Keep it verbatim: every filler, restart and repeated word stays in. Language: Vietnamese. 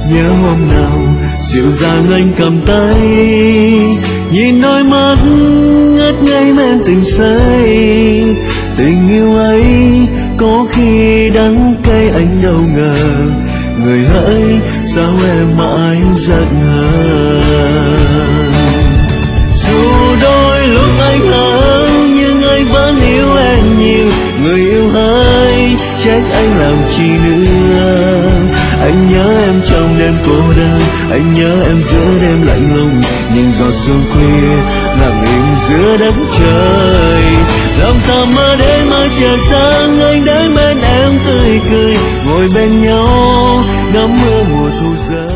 nhớ hôm nào dịu dàng anh cầm tay, nhìn đôi mắt ngất ngây men tình say. Tình yêu ấy có khi đắng cay anh đâu ngờ, người hỡi sao em mãi giận hờn. Dù đôi lúc anh hờn nhưng anh vẫn yêu em nhiều, người yêu hỡi trách anh làm chi nữa. Anh nhớ em trong đêm cô đơn, anh nhớ em giữa đêm lạnh lùng, nhìn giọt sương khuya lặng im giữa đất trời. Lòng ta mơ đến mai trời sáng, anh đến bên em tươi cười, ngồi bên nhau ngắm mưa mùa thu rơi.